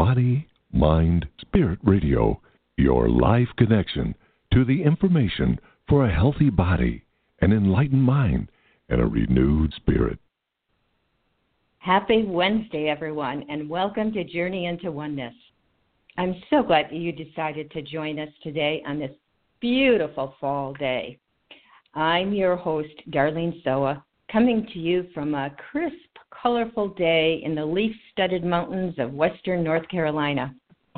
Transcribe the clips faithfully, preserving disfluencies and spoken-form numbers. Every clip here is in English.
Body, Mind, Spirit Radio, your life connection to the information for a healthy body, an enlightened mind, and a renewed spirit. Happy Wednesday, everyone, and welcome to Journey into Oneness. I'm so glad that you decided to join us today on this beautiful fall day. I'm your host, Darlene Soa, coming to you from a crisp, colorful day in the leaf-studded mountains of western North Carolina.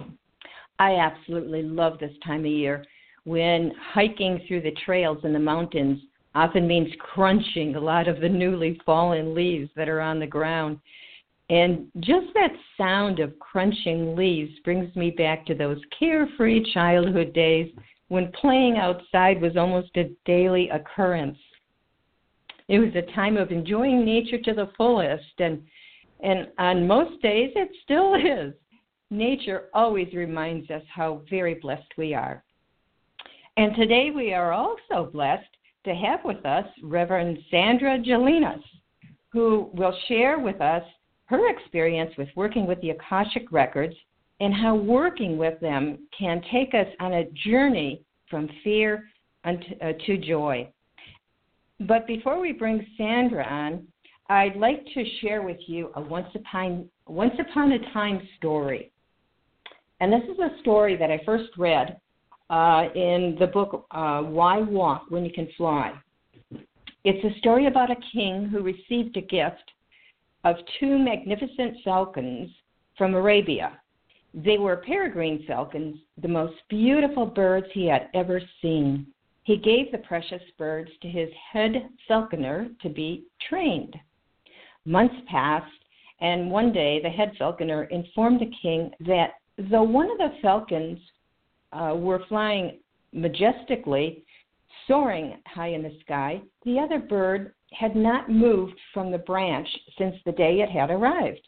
I absolutely love this time of year when hiking through the trails in the mountains often means crunching a lot of the newly fallen leaves that are on the ground. And just that sound of crunching leaves brings me back to those carefree childhood days when playing outside was almost a daily occurrence. It was a time of enjoying nature to the fullest, and and on most days it still is. Nature always reminds us how very blessed we are. And today we are also blessed to have with us Reverend Sandra Gelinas, who will share with us her experience with working with the Akashic Records and how working with them can take us on a journey from fear unto, uh, to joy. But before we bring Sandra on, I'd like to share with you a once upon, once upon a time story. And this is a story that I first read uh, in the book uh, Why Walk When You Can Fly. It's a story about a king who received a gift of two magnificent falcons from Arabia. They were peregrine falcons, the most beautiful birds he had ever seen. He gave the precious birds to his head falconer to be trained. Months passed, and one day the head falconer informed the king that though one of the falcons uh, were flying majestically, soaring high in the sky, the other bird had not moved from the branch since the day it had arrived.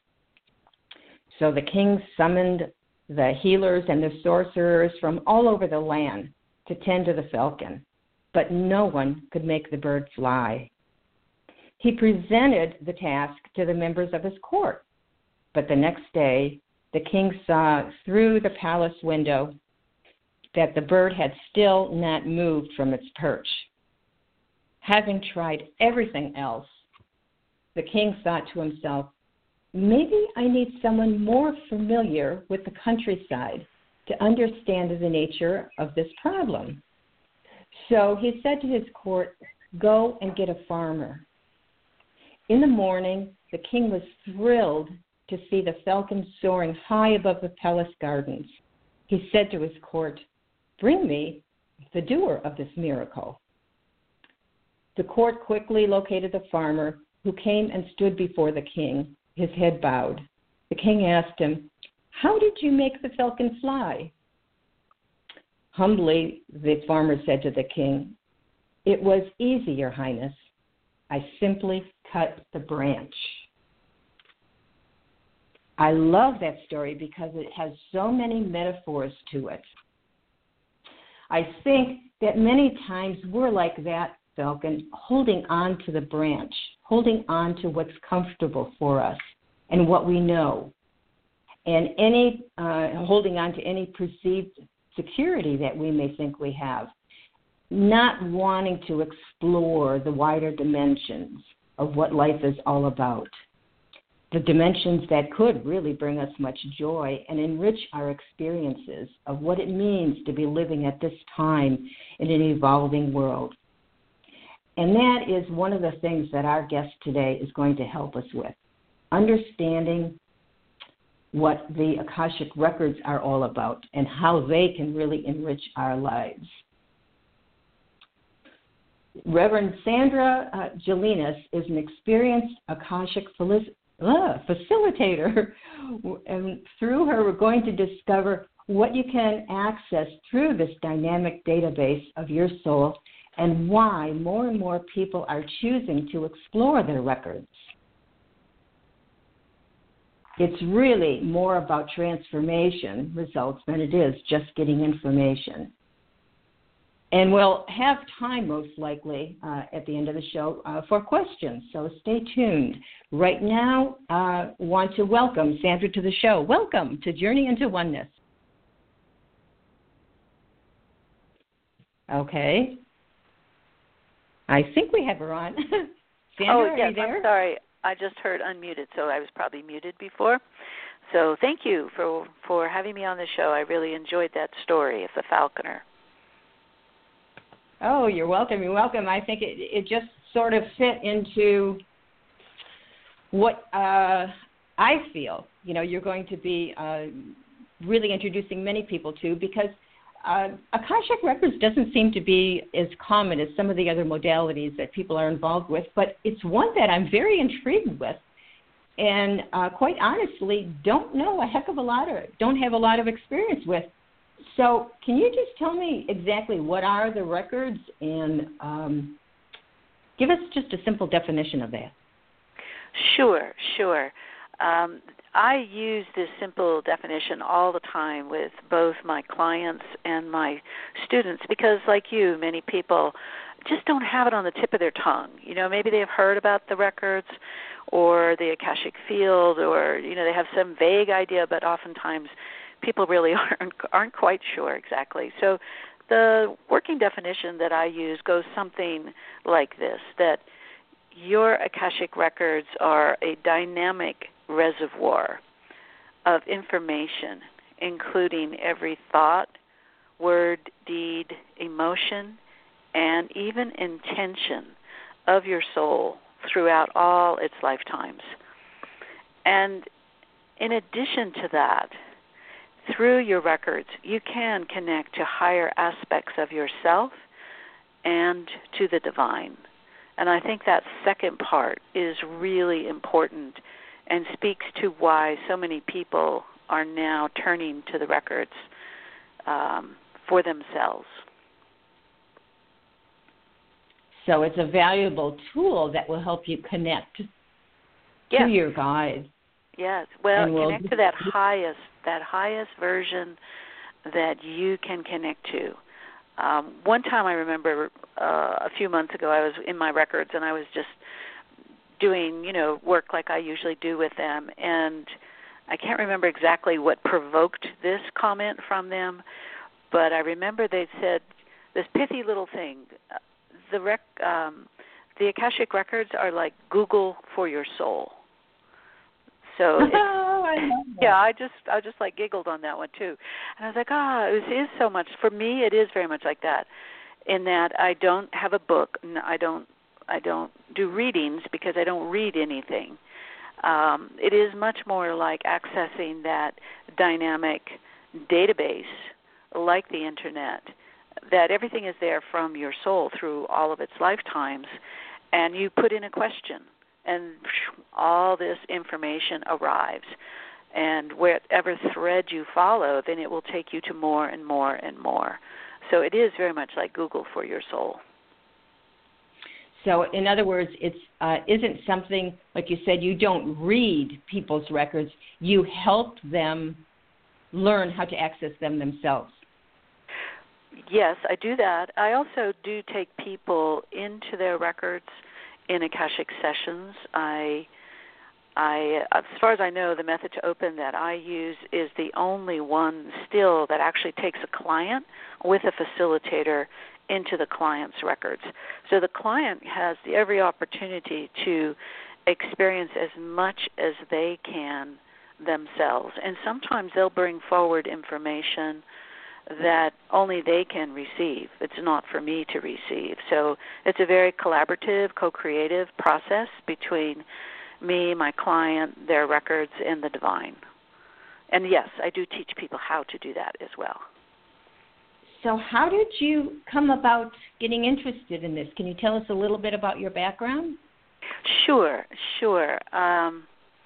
So the king summoned the healers and the sorcerers from all over the land to tend to the falcon, but no one could make the bird fly. He presented the task to the members of his court, but the next day the king saw through the palace window that the bird had still not moved from its perch. Having tried everything else, the king thought to himself, maybe I need someone more familiar with the countryside to understand the nature of this problem. So he said to his court, go and get a farmer. In the morning, the king was thrilled to see the falcon soaring high above the palace gardens. He said to his court, bring me the doer of this miracle. The court quickly located the farmer, who came and stood before the king, his head bowed. The king asked him, how did you make the falcon fly? Humbly, the farmer said to the king, it was easy, Your Highness. I simply cut the branch. I love that story because it has so many metaphors to it. I think that many times we're like that falcon, holding on to the branch, holding on to what's comfortable for us and what we know, and any uh, holding on to any perceived security that we may think we have, not wanting to explore the wider dimensions of what life is all about, the dimensions that could really bring us much joy and enrich our experiences of what it means to be living at this time in an evolving world. And that is one of the things that our guest today is going to help us with, understanding what the Akashic Records are all about and how they can really enrich our lives. Reverend Sandra uh, Gelinas is an experienced Akashic felic- uh, facilitator, and through her we're going to discover what you can access through this dynamic database of your soul and why more and more people are choosing to explore their records. It's really more about transformation results than it is just getting information. And we'll have time, most likely, uh, at the end of the show uh, for questions, so stay tuned. Right now, I uh, want to welcome Sandra to the show. Welcome to Journey into Oneness. Okay. I think we have her on. Sandra, oh, are yes, you there? I'm sorry. I just heard unmuted, so I was probably muted before. So thank you for, for having me on the show. I really enjoyed that story of the falconer. Oh, you're welcome. You're welcome. I think it, it just sort of fit into what uh, I feel, you know, you're going to be uh, really introducing many people to, because uh, Akashic Records doesn't seem to be as common as some of the other modalities that people are involved with, but it's one that I'm very intrigued with and uh, quite honestly don't know a heck of a lot of, don't have a lot of experience with. So can you just tell me exactly what are the records and um, give us just a simple definition of that? Sure, sure. Um, I use this simple definition all the time with both my clients and my students because, like you, many people just don't have it on the tip of their tongue. You know, maybe they've heard about the records or the Akashic field, or, you know, they have some vague idea, but oftentimes people really aren't aren't quite sure exactly. So the working definition that I use goes something like this, that your Akashic records are a dynamic reservoir of information, including every thought, word, deed, emotion, and even intention of your soul throughout all its lifetimes. And in addition to that, through your records, you can connect to higher aspects of yourself and to the divine. And I think that second part is really important and speaks to why so many people are now turning to the records um, for themselves. So it's a valuable tool that will help you connect yes. to your guide. Yes. Well, we'll connect to that highest, that highest version that you can connect to. Um, one time I remember uh, a few months ago I was in my records and I was just doing, you know, work like I usually do with them, and I can't remember exactly what provoked this comment from them, but I remember they said this pithy little thing, the rec, um, the Akashic records are like Google for your soul. So it's, oh, I love that. yeah, I just I just like giggled on that one too, and I was like, ah, oh, it is so much for me. It is very much like that, in that I don't have a book, and I don't I don't do readings because I don't read anything. Um, it is much more like accessing that dynamic database, like the internet, that everything is there from your soul through all of its lifetimes, and you put in a question, and all this information arrives. And whatever thread you follow, then it will take you to more and more and more. So it is very much like Google for your soul. So in other words, it uh, isn't something, like you said, you don't read people's records. You help them learn how to access them themselves. Yes, I do that. I also do take people into their records in Akashic sessions. I, I, as far as I know, the method to open that I use is the only one still that actually takes a client with a facilitator into the client's records. So the client has the, every opportunity to experience as much as they can themselves. And sometimes they'll bring forward information that only they can receive. It's not for me to receive. So it's a very collaborative, co-creative process between me, my client, their records, and the divine. And yes, I do teach people how to do that as well. So how did you come about getting interested in this? Can you tell us a little bit about your background? Sure, sure. Um,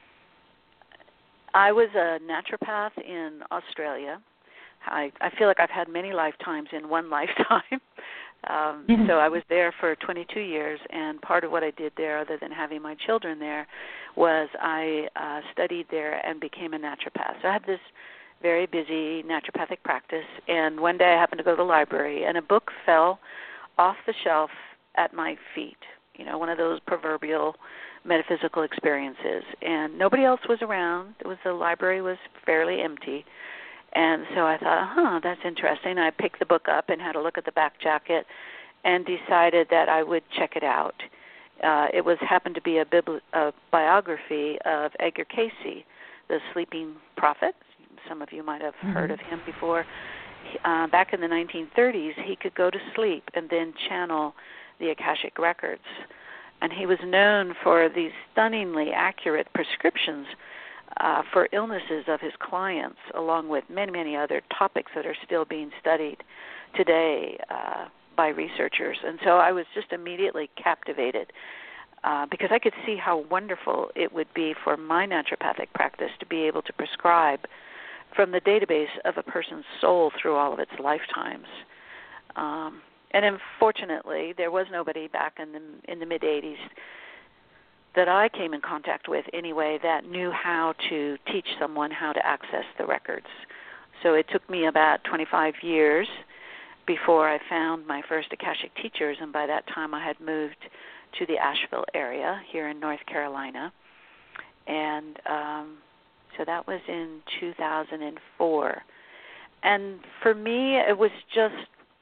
I was a naturopath in Australia. I, I feel like I've had many lifetimes in one lifetime. um, Mm-hmm. So I was there for twenty-two years, and part of what I did there, other than having my children there, was I uh, studied there and became a naturopath. So I had this very busy naturopathic practice. And one day I happened to go to the library, and a book fell off the shelf at my feet, you know, one of those proverbial metaphysical experiences. And nobody else was around. It was the library was fairly empty. And so I thought, huh, that's interesting. I picked the book up and had a look at the back jacket and decided that I would check it out. Uh, it was happened to be a, bibli- a biography of Edgar Cayce, the sleeping prophet. Some of you might have mm-hmm. heard of him before. Uh, back in the nineteen thirties, he could go to sleep and then channel the Akashic records. And he was known for these stunningly accurate prescriptions uh, for illnesses of his clients, along with many, many other topics that are still being studied today uh, by researchers. And so I was just immediately captivated uh, because I could see how wonderful it would be for my naturopathic practice to be able to prescribe from the database of a person's soul through all of its lifetimes. Um, and unfortunately, there was nobody back in the in the mid-eighties that I came in contact with anyway that knew how to teach someone how to access the records. So it took me about twenty-five years before I found my first Akashic teachers, and by that time I had moved to the Asheville area here in North Carolina. And um, so that was in two thousand four. And for me, it was just,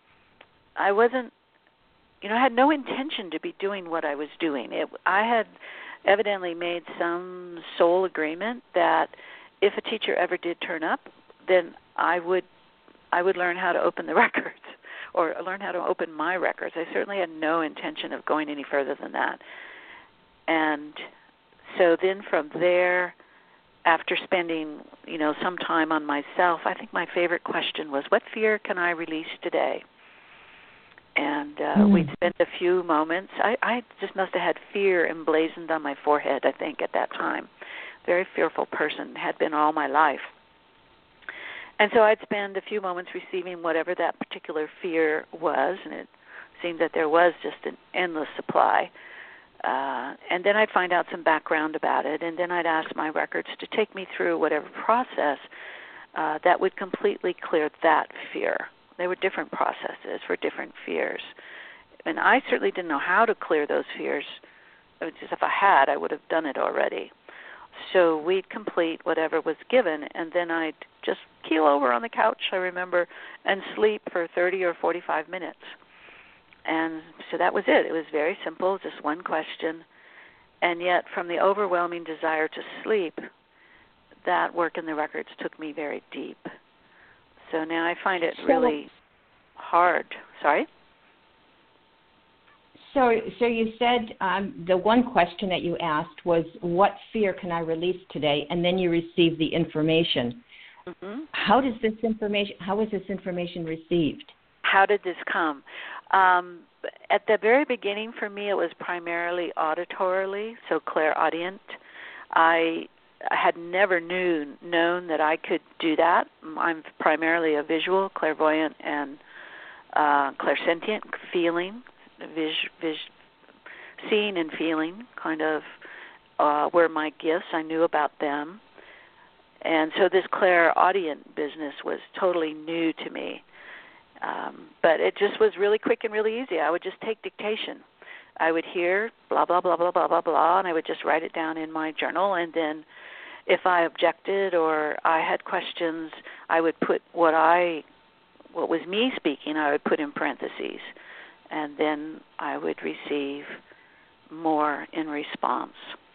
I wasn't, you know, I had no intention to be doing what I was doing. It, I had evidently made some soul agreement that if a teacher ever did turn up, then I would I would learn how to open the records or learn how to open my records. I certainly had no intention of going any further than that. And so then from there, after spending, you know, some time on myself, I think my favorite question was, what fear can I release today? And uh, mm. we'd spent a few moments. I, I just must have had fear emblazoned on my forehead, I think, at that time. Very fearful person, had been all my life. And so I'd spend a few moments receiving whatever that particular fear was, and it seemed that there was just an endless supply. Uh, and then I'd find out some background about it, and then I'd ask my records to take me through whatever process uh, that would completely clear that fear. There were different processes for different fears. And I certainly didn't know how to clear those fears. I mean, just if I had, I would have done it already. So we'd complete whatever was given, and then I'd just keel over on the couch, I remember, and sleep for thirty or forty-five minutes. And so that was it. It was very simple, just one question. And yet from the overwhelming desire to sleep, that work in the records took me very deep. So now I find it really so, hard. Sorry? So so you said um, the one question that you asked was, what fear can I release today? And then you received the information. Mm-hmm. How does this information, how was this information received? How did this come? Um, at the very beginning for me, it was primarily auditorily, so clairaudient. I I had never knew, known that I could do that. I'm primarily a visual, clairvoyant, and uh, clairsentient, feeling, vis, vis, seeing and feeling, kind of uh, were my gifts. I knew about them. And so this clairaudient business was totally new to me. Um, but it just was really quick and really easy. I would just take dictation. I would hear blah, blah, blah, blah, blah, blah, blah, and I would just write it down in my journal. And then if I objected or I had questions, I would put what I, what was me speaking, I would put in parentheses. And then I would receive more in response.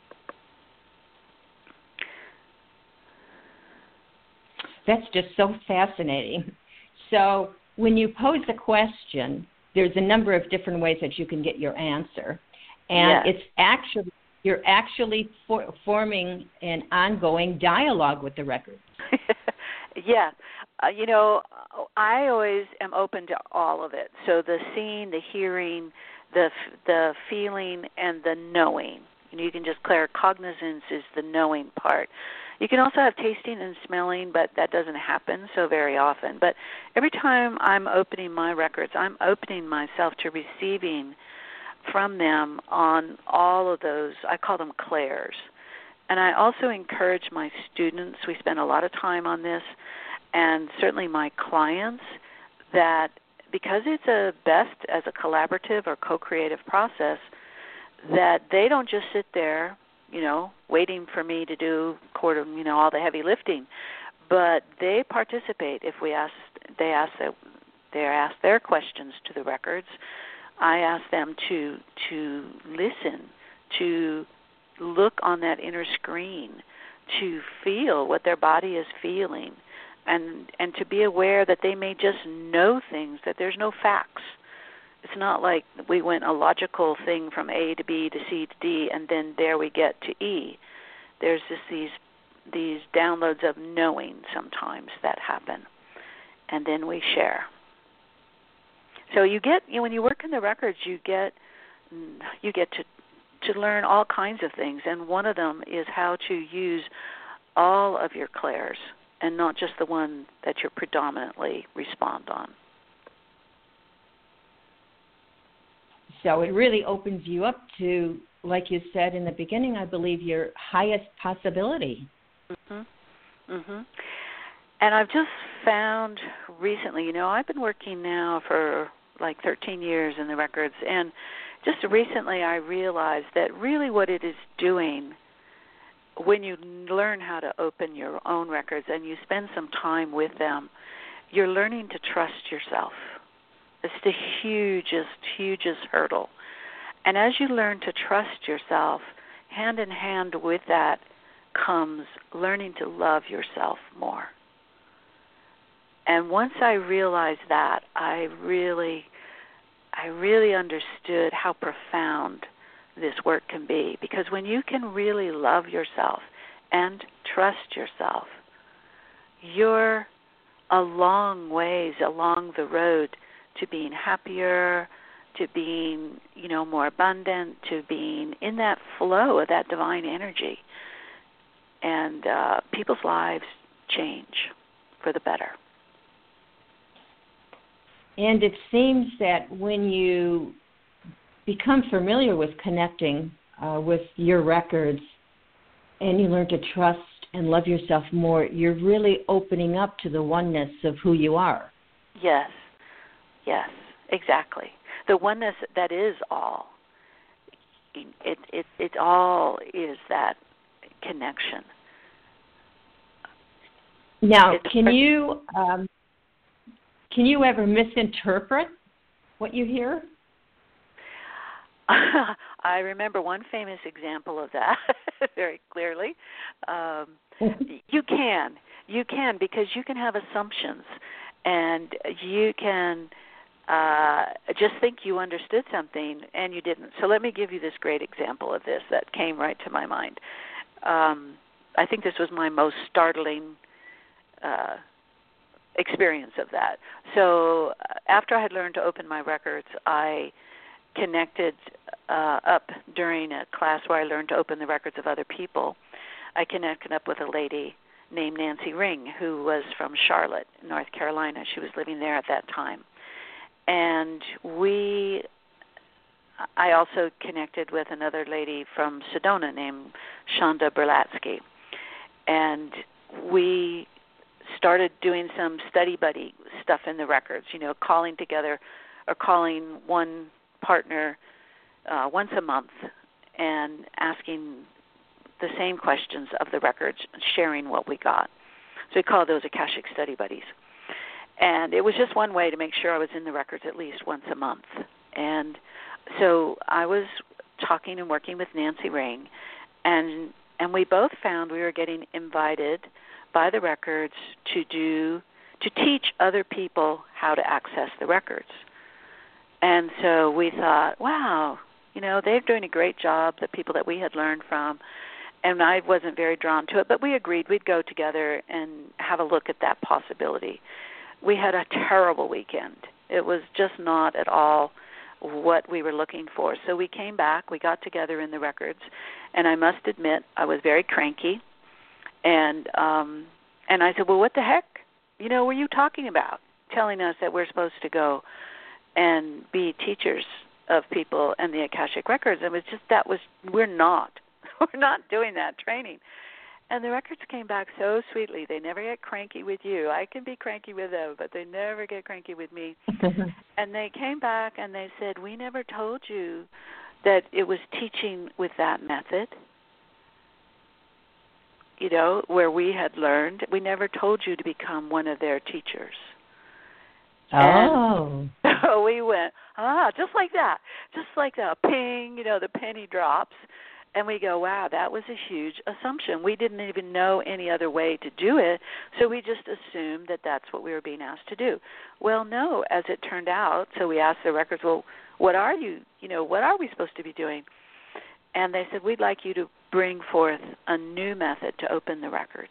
That's just so fascinating. So when you pose a question, there's a number of different ways that you can get your answer. And yes. it's actually, you're actually for, forming an ongoing dialogue with the record. yeah. Uh, you know, I always am open to all of it. So the seeing, the hearing, the the feeling, and the knowing. You know, you can just clear cognizance is the knowing part. You can also have tasting and smelling, but that doesn't happen so very often. But every time I'm opening my records, I'm opening myself to receiving from them on all of those, I call them clairs. And I also encourage my students, we spend a lot of time on this, and certainly my clients, that because it's a best as a collaborative or co-creative process, that they don't just sit there, you know, waiting for me to do quarter, you know, all the heavy lifting, but they participate. If we ask, they ask their, they ask their questions to the records. I ask them to to listen, to look on that inner screen, to feel what their body is feeling, and and to be aware that they may just know things, that there's no facts. It's not like we went a logical thing from A to B to C to D, and then there we get to E. There's just these these downloads of knowing sometimes that happen, and then we share. So you get, you know, when you work in the records, you get you get to to learn all kinds of things, and one of them is how to use all of your clairs and not just the one that you predominantly respond on. So it really opens you up to, like you said in the beginning, I believe, your highest possibility. Mhm. Mhm. And I've just found recently, you know, I've been working now for like thirteen years in the records, and just recently I realized that really what it is doing when you learn how to open your own records and you spend some time with them, you're learning to trust yourself. It's the hugest, hugest hurdle. And as you learn to trust yourself, hand in hand with that comes learning to love yourself more. And once I realized that, I really, I really understood how profound this work can be. Because when you can really love yourself and trust yourself, you're a long ways along the road to being happier, to being, you know, more abundant, to being in that flow of that divine energy. And uh, people's lives change for the better. And it seems that when you become familiar with connecting uh, with your records and you learn to trust and love yourself more, you're really opening up to the oneness of who you are. Yes, yes, exactly. The oneness that is all. It it it all is that connection. Now, It's can you um, can you ever misinterpret what you hear? I remember one famous example of that very clearly. Um, you can, you can, because you can have assumptions, and you can uh, just think you understood something and you didn't. So let me give you this great example of this that came right to my mind. Um, I think this was my most startling uh, experience of that. So uh, after I had learned to open my records, I connected uh, up during a class where I learned to open the records of other people. I connected up with a lady named Nancy Ring, who was from Charlotte, North Carolina. She was living there at that time. And we, I also connected with another lady from Sedona named Shonda Berlatsky. And we started doing some study buddy stuff in the records, you know, calling together or calling one partner uh, once a month and asking the same questions of the records, sharing what we got. So we call those Akashic Study Buddies. And it was just one way to make sure I was in the records at least once a month. And so I was talking and working with Nancy Ring, and and we both found we were getting invited by the records to do to teach other people how to access the records. And so we thought, wow, you know, they're doing a great job, the people that we had learned from. And I wasn't very drawn to it, but we agreed we'd go together and have a look at that possibility. We had a terrible weekend. It was just not at all what we were looking for. So we came back, we got together in the records, and I must admit I was very cranky. And um, and I said, well, what the heck? You know, were you talking about telling us that we're supposed to go and be teachers of people and the Akashic Records? It was just, that was, we're not. We're not doing that training. And the records came back so sweetly. They never get cranky with you. I can be cranky with them, but they never get cranky with me. And they came back and they said, we never told you that it was teaching with that method, you know, where we had learned. We never told you to become one of their teachers. Oh. And so we went, ah, just like that. Just like that. Ping, you know, the penny drops. And we go, wow, that was a huge assumption. We didn't even know any other way to do it, so we just assumed that that's what we were being asked to do. Well, no, as it turned out, so we asked the records, well, what are you, you know, what are we supposed to be doing? And they said, we'd like you to bring forth a new method to open the records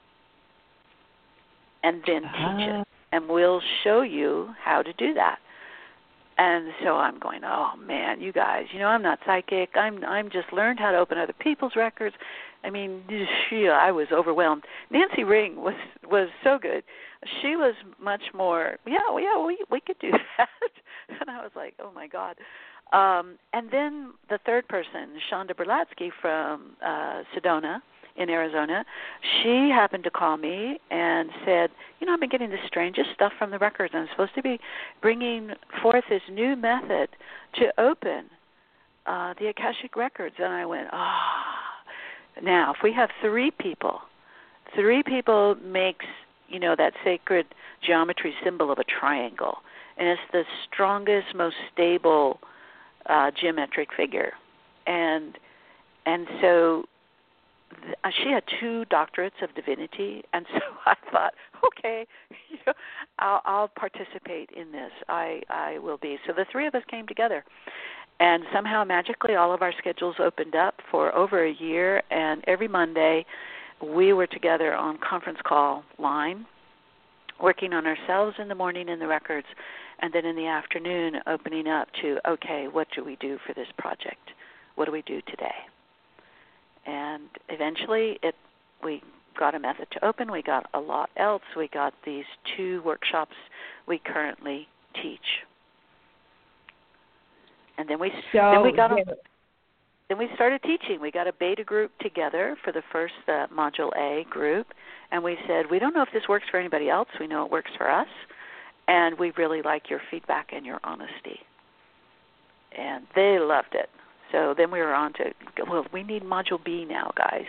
and then teach it, and we'll show you how to do that. And so I'm going, oh man, you guys, you know, I'm not psychic. I'm I'm just learned how to open other people's records. I mean, yeah, I was overwhelmed. Nancy Ring was was so good. She was much more, yeah, well, yeah, we we could do that. And I was like, oh my God. Um, and then the third person, Shonda Berlatsky from uh, Sedona in Arizona, she happened to call me and said, you know, I've been getting the strangest stuff from the records. I'm supposed to be bringing forth this new method to open uh, the Akashic Records. And I went, ah. Oh. Now, if we have three people, three people makes, you know, that sacred geometry symbol of a triangle. And it's the strongest, most stable uh, geometric figure. And and so she had two doctorates of divinity, and so I thought, okay, you know, I'll, I'll participate in this. I, I will be. So the three of us came together, and somehow magically all of our schedules opened up for over a year, and every Monday we were together on conference call line, working on ourselves in the morning in the records, and then in the afternoon opening up to, okay, what do we do for this project? What do we do today? And eventually it we got a method to open. We got a lot else. We got these two workshops we currently teach. And then we so, then we got yeah. a, then we started teaching. We got a beta group together for the first uh, Module A group, and we said, we don't know if this works for anybody else. We know it works for us, and we really like your feedback and your honesty. And they loved it. So then we were on to, well, we need Module B now, guys.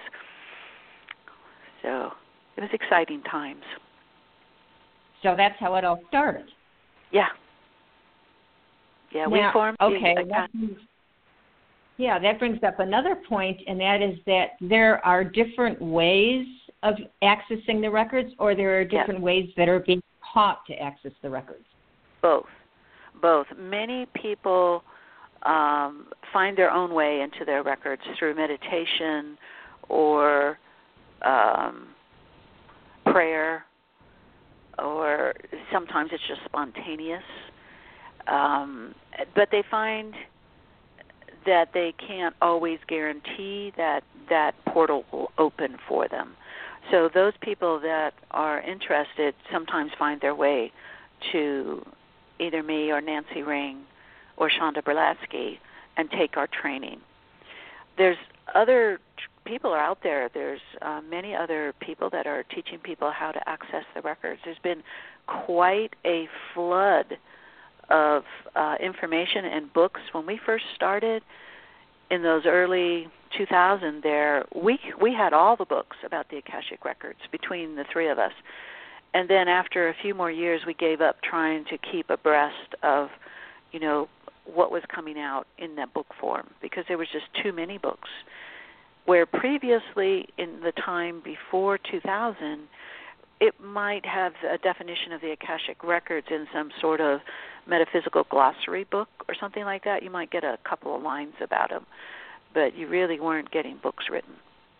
So it was exciting times. So that's how it all started. Yeah. Yeah, now, we formed okay, the... that brings, yeah, that brings up another point, and that is that there are different ways of accessing the records, or there are different yes. ways that are being taught to access the records. Both. Both. Many people... Um, find their own way into their records through meditation or um, prayer, or sometimes it's just spontaneous. Um, but they find that they can't always guarantee that that portal will open for them. So those people that are interested sometimes find their way to either me or Nancy Ring or Shonda Berlatsky and take our training. There's other tr- people are out there. There's uh, many other people that are teaching people how to access the records. There's been quite a flood of uh, information and books. When we first started in those early two thousand there, we we had all the books about the Akashic Records between the three of us. And then after a few more years, we gave up trying to keep abreast of, you know, what was coming out in that book form, because there was just too many books. Where previously, in the time before two thousand, it might have a definition of the Akashic Records in some sort of metaphysical glossary book or something like that. You might get a couple of lines about them, but you really weren't getting books written.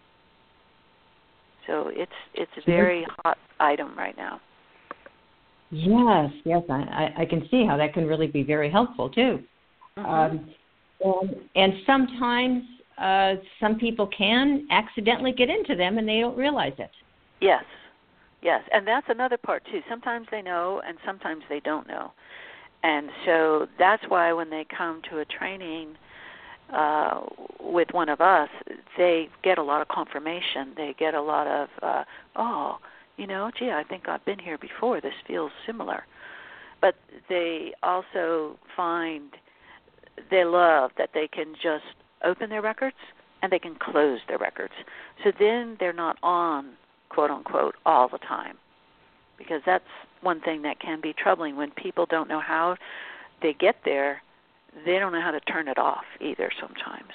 So it's it's a very hot item right now. Yes, yes, I, I can see how that can really be very helpful too. Mm-hmm. Um, and, and sometimes uh, some people can accidentally get into them and they don't realize it. Yes, yes, and that's another part too. Sometimes they know and sometimes they don't know. And so that's why when they come to a training, uh, with one of us, they get a lot of confirmation. They get a lot of, uh, oh, you know, gee, I think I've been here before. This feels similar. But they also find they love that they can just open their records and they can close their records. So then they're not on, quote unquote, all the time. Because that's one thing that can be troubling when people don't know how they get there. They don't know how to turn it off either sometimes.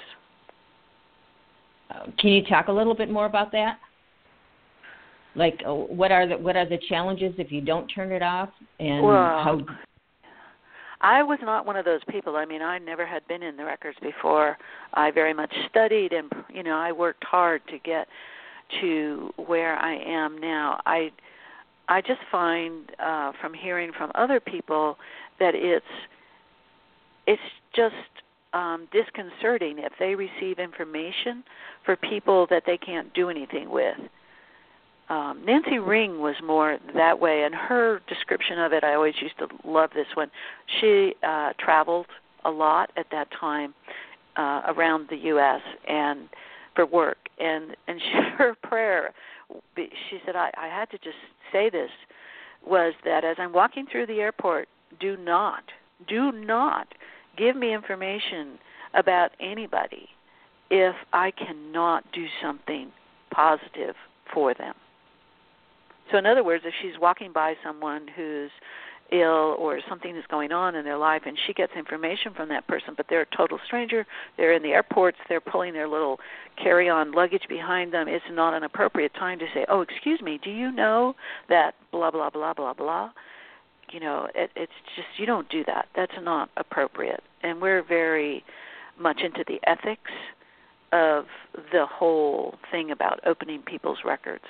Uh, can you talk a little bit more about that? Like, uh, what are the what are the challenges if you don't turn it off, and well, how? I was not one of those people. I mean, I never had been in the records before. I very much studied, and you know, I worked hard to get to where I am now. I I just find uh, from hearing from other people that it's it's just um, disconcerting if they receive information for people that they can't do anything with. Um, Nancy Ring was more that way, and her description of it, I always used to love this one. She uh, traveled a lot at that time uh, around the U S and for work, and and she, her prayer, she said, I, I had to just say this, was that as I'm walking through the airport, do not, do not give me information about anybody if I cannot do something positive for them. So in other words, if she's walking by someone who's ill or something is going on in their life and she gets information from that person, but they're a total stranger, they're in the airports, they're pulling their little carry-on luggage behind them, it's not an appropriate time to say, oh, excuse me, do you know that blah, blah, blah, blah, blah? You know, it, it's just, you don't do that. That's not appropriate. And we're very much into the ethics of the whole thing about opening people's records.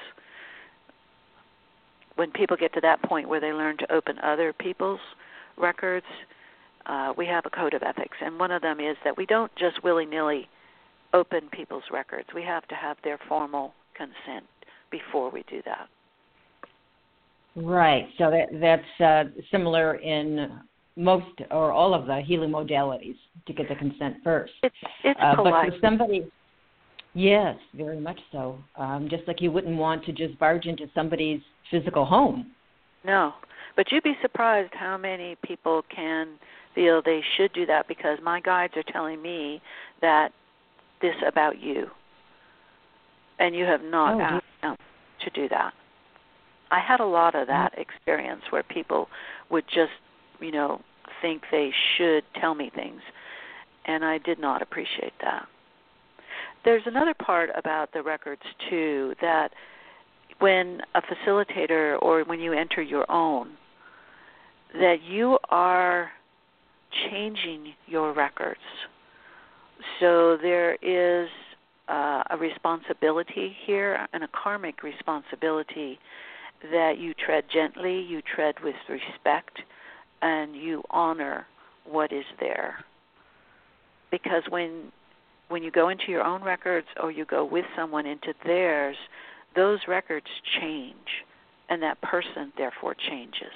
When people get to that point where they learn to open other people's records, uh, we have a code of ethics. And one of them is that we don't just willy-nilly open people's records. We have to have their formal consent before we do that. Right. So that that's uh, similar in most or all of the healing modalities, to get the consent first. It's, it's uh, polite. But for somebody, yes, very much so. Um, just like you wouldn't want to just barge into somebody's physical home. No, but you'd be surprised how many people can feel they should do that because my guides are telling me that this about you, and you have not oh, asked them to do that. I had a lot of that experience where people would just, you know, think they should tell me things, and I did not appreciate that. There's another part about the records, too, that when a facilitator or when you enter your own, that you are changing your records. So there is uh, a responsibility here, and a karmic responsibility, that you tread gently, you tread with respect, and you honor what is there. Because when when you go into your own records or you go with someone into theirs, those records change, and that person, therefore, changes.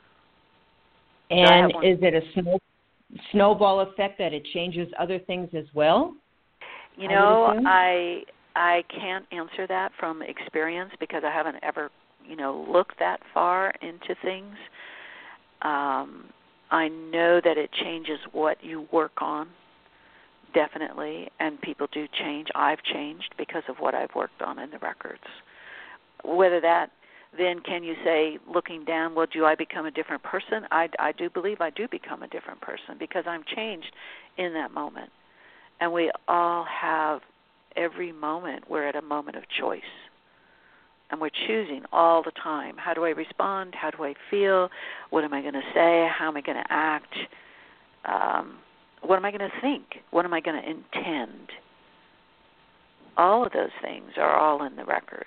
And is it a snow, snowball effect that it changes other things as well? You know, I I can't answer that from experience because I haven't ever, you know, looked that far into things. Um, I know that it changes what you work on, definitely, and people do change. I've changed because of what I've worked on in the records. Whether that, then can you say, looking down, well, do I become a different person? I, I do believe I do become a different person because I'm changed in that moment. And we all have, every moment, we're at a moment of choice. And we're choosing all the time. How do I respond? How do I feel? What am I going to say? How am I going to act? Um, what am I going to think? What am I going to intend? All of those things are all in the records.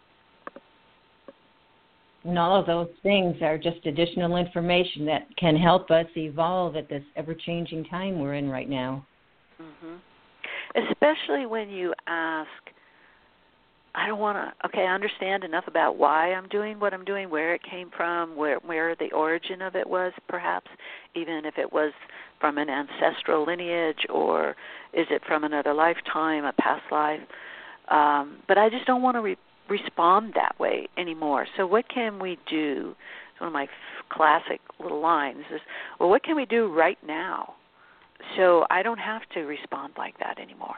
And all of those things are just additional information that can help us evolve at this ever-changing time we're in right now. Mm-hmm. Especially when you ask I don't want to, okay, I understand enough about why I'm doing what I'm doing, where it came from, where where the origin of it was, perhaps, even if it was from an ancestral lineage, or is it from another lifetime, a past life. Um, but I just don't want to re- respond that way anymore. So what can we do? It's one of my f- classic little lines is, well, what can we do right now so I don't have to respond like that anymore?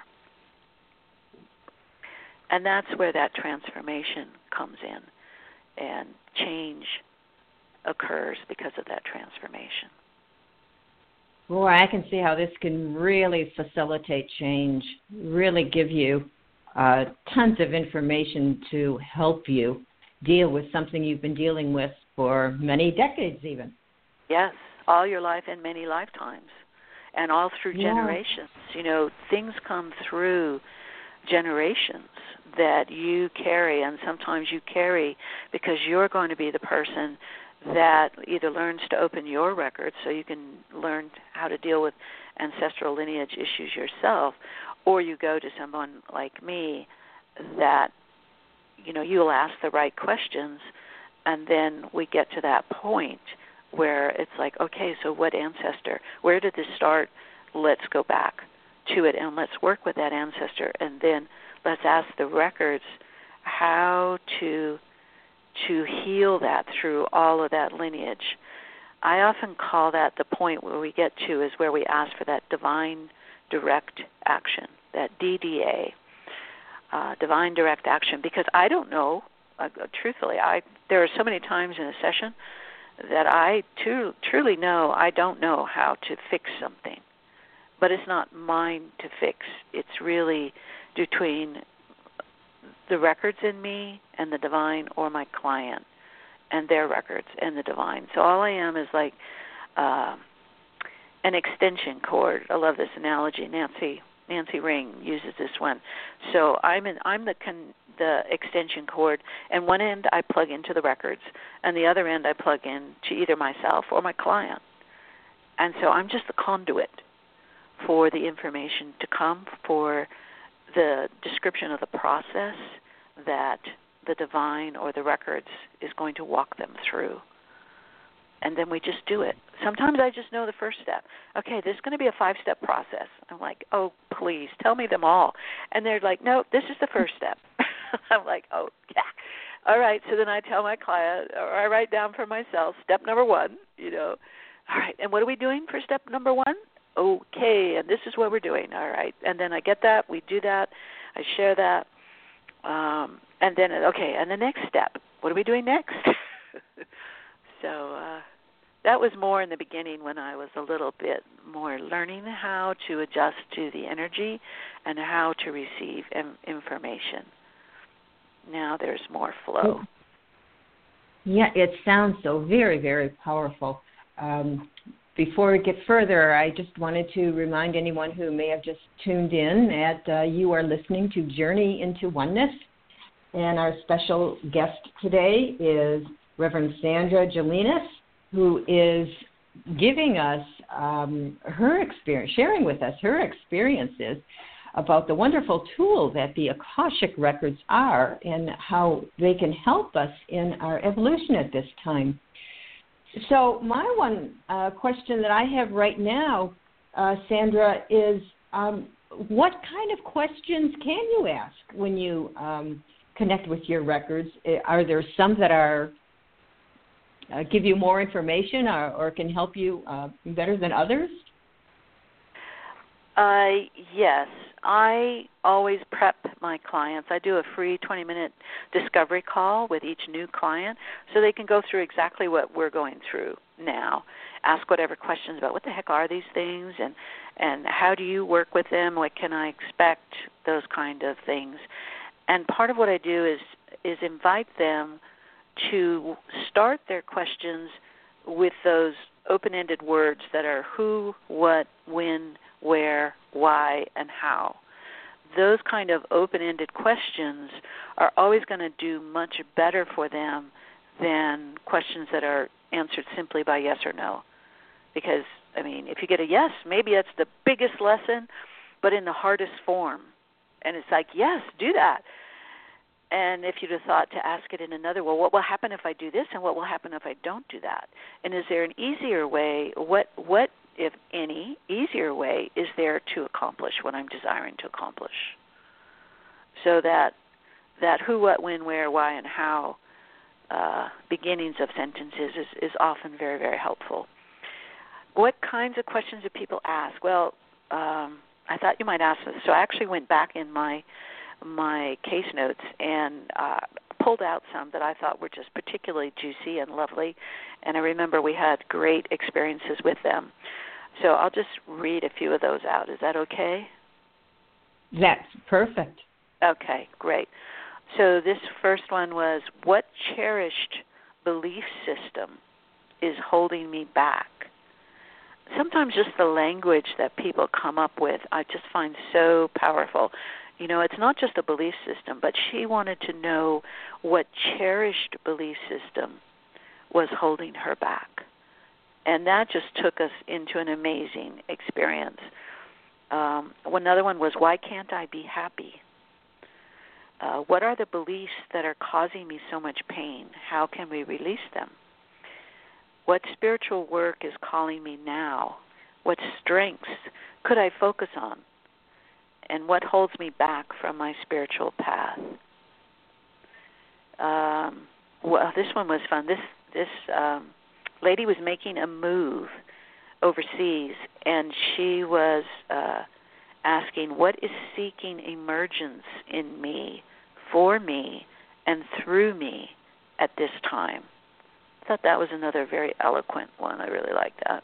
And that's where that transformation comes in, and change occurs because of that transformation. Boy, I can see how this can really facilitate change, really give you uh, tons of information to help you deal with something you've been dealing with for many decades even. Yes, all your life and many lifetimes, and all through Yeah. generations. You know, things come through generations that you carry, and sometimes you carry because you're going to be the person that either learns to open your records so you can learn how to deal with ancestral lineage issues yourself, or you go to someone like me that, you know, you'll ask the right questions, and then we get to that point where it's like, okay, so what ancestor, where did this start? Let's go back to it and let's work with that ancestor, and then let's ask the records how to to heal that through all of that lineage. I often call that the point where we get to is where we ask for that divine direct action, that D D A, uh, divine direct action, because I don't know, uh, truthfully, I there are so many times in a session that I too, truly know I don't know how to fix something. But it's not mine to fix. It's really between the records in me and the divine, or my client and their records and the divine. So all I am is like uh, an extension cord. I love this analogy. Nancy Nancy Ring uses this one. So I'm in, I'm the con, the extension cord, and one end I plug into the records, and the other end I plug in to either myself or my client. And so I'm just the conduit for the information to come, for the description of the process that the divine or the records is going to walk them through. And then we just do it. Sometimes I just know the first step. Okay, this is going to be a five-step process. I'm like, oh, please, tell me them all. And they're like, no, this is the first step. I'm like, oh, yeah. All right, so then I tell my client, or I write down for myself, step number one, you know. All right, and what are we doing for step number one? Okay, and this is what we're doing, all right. And then I get that, we do that, I share that, um, and then, okay, and the next step, what are we doing next? so uh, that was more in the beginning when I was a little bit more learning how to adjust to the energy and how to receive im- information. Now there's more flow. Yeah, it sounds so very, very powerful. Um, Before we get further, I just wanted to remind anyone who may have just tuned in that uh, you are listening to Journey into Oneness, and our special guest today is Reverend Sandra Gelinas, who is giving us um, her experience, sharing with us her experiences about the wonderful tool that the Akashic Records are and how they can help us in our evolution at this time. So my one uh, question that I have right now, uh, Sandra, is um, what kind of questions can you ask when you um, connect with your records? Are there some that are uh, give you more information or, or can help you uh, better than others? Uh, yes. I always prep my clients. I do a free twenty-minute discovery call with each new client so they can go through exactly what we're going through now. Ask whatever questions about what the heck are these things and, and how do you work with them, what can I expect, those kind of things. And part of what I do is, is invite them to start their questions with those open-ended words that are who, what, when, where, why, and how. Those kind of open-ended questions are always going to do much better for them than questions that are answered simply by yes or no. Because, I mean, if you get a yes, maybe that's the biggest lesson, but in the hardest form. And it's like, yes, do that. And if you'd have thought to ask it in another, well, what will happen if I do this, and what will happen if I don't do that? And is there an easier way? What, what, if any, easier way is there to accomplish what I'm desiring to accomplish? So that that who, what, when, where, why, and how uh, beginnings of sentences is, is often very, very helpful. What kinds of questions do people ask? Well, um, I thought you might ask this, so I actually went back in my my case notes and uh, pulled out some that I thought were just particularly juicy and lovely, and I remember we had great experiences with them. So I'll just read a few of those out. Is that okay? That's perfect. Okay, great. So this first one was, what cherished belief system is holding me back? Sometimes just the language that people come up with I just find so powerful. You know, it's not just a belief system, but she wanted to know what cherished belief system was holding her back. And that just took us into an amazing experience. Um, another one was, why can't I be happy? Uh, what are the beliefs that are causing me so much pain? How can we release them? What spiritual work is calling me now? What strengths could I focus on? And what holds me back from my spiritual path? Um, well, this one was fun. This this um, lady was making a move overseas, and she was uh, asking, what is seeking emergence in me, for me, and through me at this time? I thought that was another very eloquent one. I really liked that.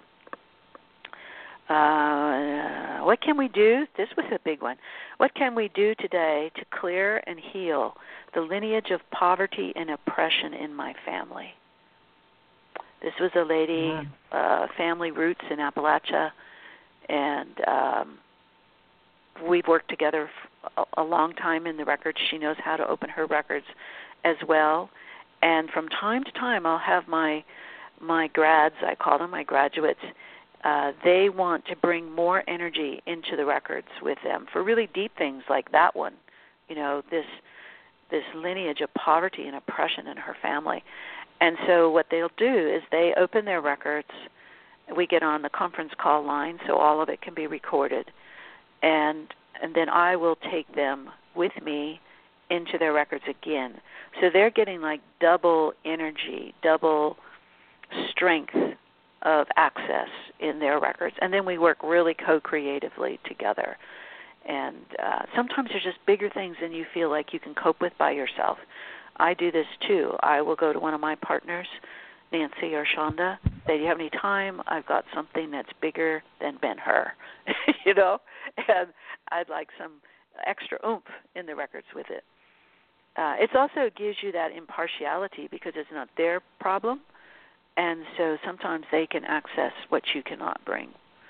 Uh, what can we do? This was a big one. What can we do today to clear and heal the lineage of poverty and oppression in my family? This was a lady, yeah. uh, family roots in Appalachia, and um, we've worked together a, a long time in the records. She knows how to open her records as well. And from time to time, I'll have my my grads, I call them my graduates, uh, they want to bring more energy into the records with them for really deep things like that one, you know, this this lineage of poverty and oppression in her family. And so what they'll do is they open their records. We get on the conference call line, so all of it can be recorded. And and then I will take them with me into their records again. So they're getting like double energy, double strength of access in their records. And then we work really co-creatively together. And uh, sometimes there's just bigger things than you feel like you can cope with by yourself. I do this too. I will go to one of my partners, Nancy or Shonda, say, do you have any time? I've got something that's bigger than Ben-Hur, you know, and I'd like some extra oomph in the records with it. Uh, it also gives you that impartiality because it's not their problem, and so sometimes they can access what you cannot bring.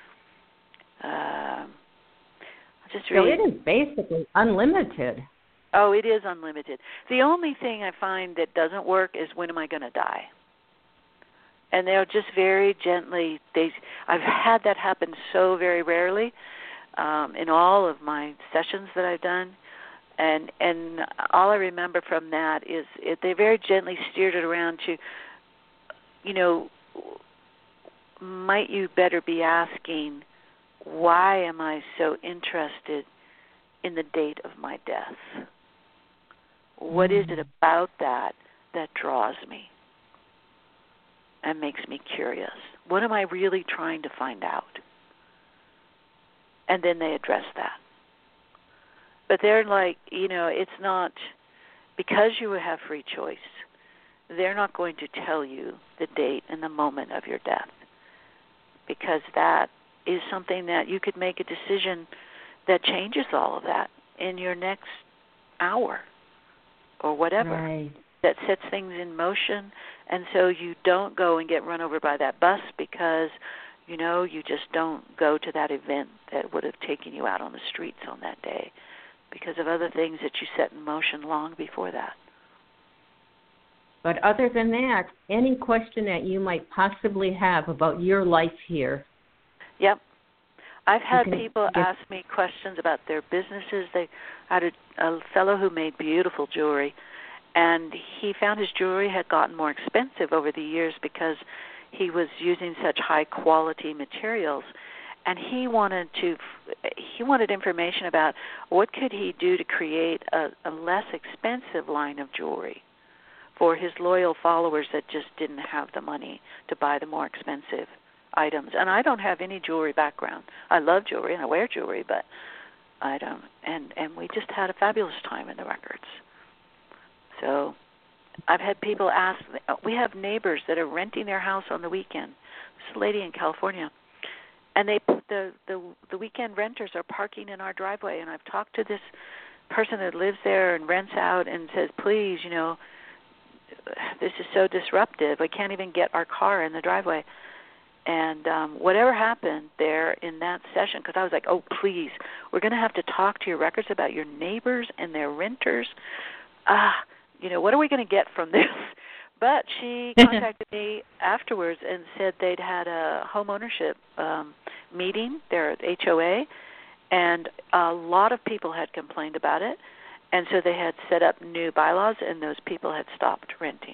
Um, just so it is basically unlimited. Oh, it is unlimited. The only thing I find that doesn't work is when am I going to die? And they'll just very gently, they, I've had that happen so very rarely um, in all of my sessions that I've done. And and all I remember from that is it, they very gently steered it around to, you know, might you better be asking, why am I so interested in the date of my death? What is it about that that draws me and makes me curious? What am I really trying to find out? And then they address that. But they're like, you know, it's not, because you have free choice, they're not going to tell you the date and the moment of your death, because that is something that you could make a decision that changes all of that in your next hour or whatever, right, that sets things in motion. And so you don't go and get run over by that bus because, you know, you just don't go to that event that would have taken you out on the streets on that day, because of other things that you set in motion long before that. But other than that, any question that you might possibly have about your life here. Yep. I've had can people get... ask me questions about their businesses. They had a, a fellow who made beautiful jewelry, and he found his jewelry had gotten more expensive over the years because he was using such high-quality materials. And he wanted to, he wanted information about what could he do to create a, a less expensive line of jewelry for his loyal followers that just didn't have the money to buy the more expensive items. And I don't have any jewelry background. I love jewelry and I wear jewelry, but I don't. And and we just had a fabulous time in the records. So I've had people ask. We have neighbors that are renting their house on the weekend. This lady in California. And they the, the the weekend renters are parking in our driveway, and I've talked to this person that lives there and rents out and says, please, you know, this is so disruptive. I can't even get our car in the driveway. And um, whatever happened there in that session, because I was like, oh, please, we're going to have to talk to your records about your neighbors and their renters. Ah, you know, what are we going to get from this? But she contacted me afterwards and said they'd had a home ownership um, meeting there at H O A, and a lot of people had complained about it, and so they had set up new bylaws, and those people had stopped renting.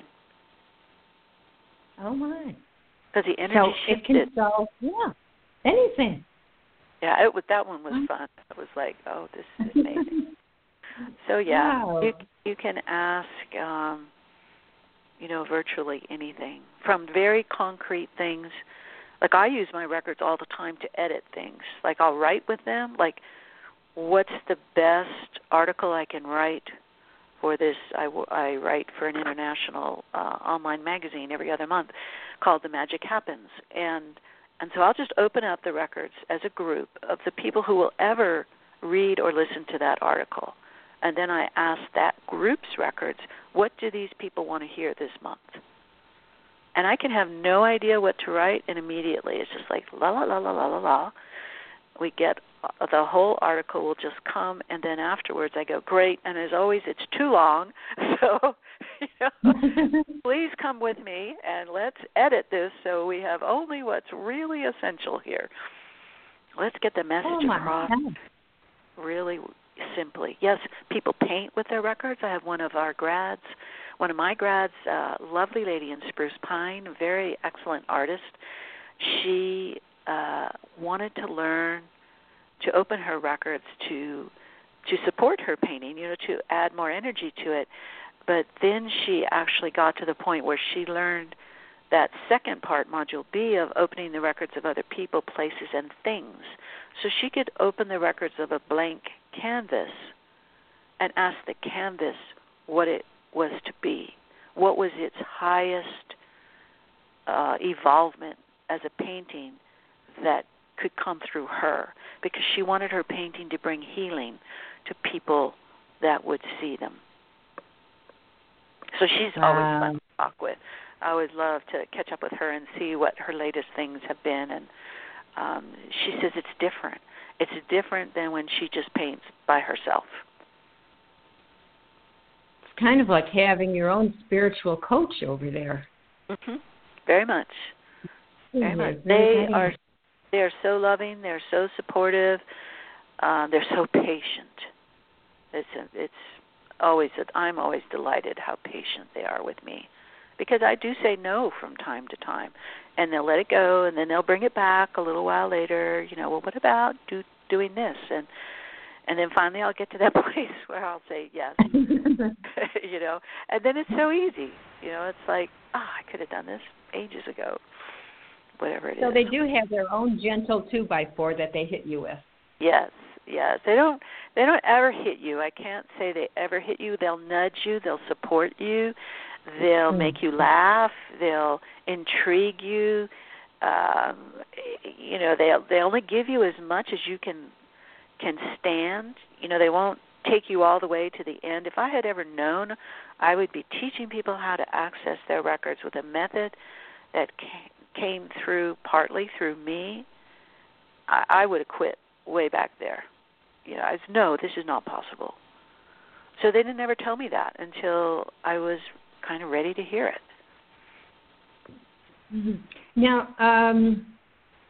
Oh, my. Because the energy so shifted. It can solve, yeah, anything. Yeah, it was, that one was fun. It was like, oh, this is amazing. So, yeah, wow. you, you can ask... Um, you know, virtually anything, from very concrete things. Like I use my records all the time to edit things. Like I'll write with them, like what's the best article I can write for this. I, I write for an international uh, online magazine every other month called The Magic Happens. And, and so I'll just open up the records as a group of the people who will ever read or listen to that article. And then I ask that group's records, what do these people want to hear this month? And I can have no idea what to write, and immediately it's just like, la, la, la, la, la, la, la. We get the whole article will just come, and then afterwards I go, great, and as always, it's too long, so you know, please come with me, and let's edit this so we have only what's really essential here. Let's get the message oh across God. really simply. Yes, people paint with their records. I have one of our grads, one of my grads, a lovely lady in Spruce Pine, a very excellent artist. She uh, wanted to learn to open her records to to support her painting, you know, to add more energy to it. But then she actually got to the point where she learned that second part, Module B, of opening the records of other people, places, and things. So she could open the records of a blank canvas and ask the canvas what it was to be. What was its highest uh, evolvement as a painting that could come through her, because she wanted her painting to bring healing to people that would see them. So she's wow. always fun to talk with. I always love to catch up with her and see what her latest things have been. And um, she says it's different. It's different than when she just paints by herself. It's kind of like having your own spiritual coach over there. Mm-hmm. Very much. Very mm-hmm. much. Very They are they are so loving. They're so supportive. Uh, they're so patient. It's a, it's always a, I'm always delighted how patient they are with me, because I do say no from time to time, and they'll let it go, and then they'll bring it back a little while later. You know, well, what about do, doing this? And and then finally I'll get to that place where I'll say yes. You know, and then it's so easy. You know, it's like, ah, oh, I could have done this ages ago. Whatever it so is. So they do have their own gentle two by four that they hit you with. Yes, yes. They don't. They don't ever hit you. I can't say they ever hit you. They'll nudge you. They'll support you. They'll mm-hmm. make you laugh. They'll intrigue you. Um, you know, they they only give you as much as you can can stand. You know, they won't take you all the way to the end. If I had ever known, I would be teaching people how to access their records with a method that came through partly through me. I, I would have quit way back there. You know, I was, no, this is not possible. So they didn't ever tell me that until I was kind of ready to hear it. Mm-hmm. Now, um,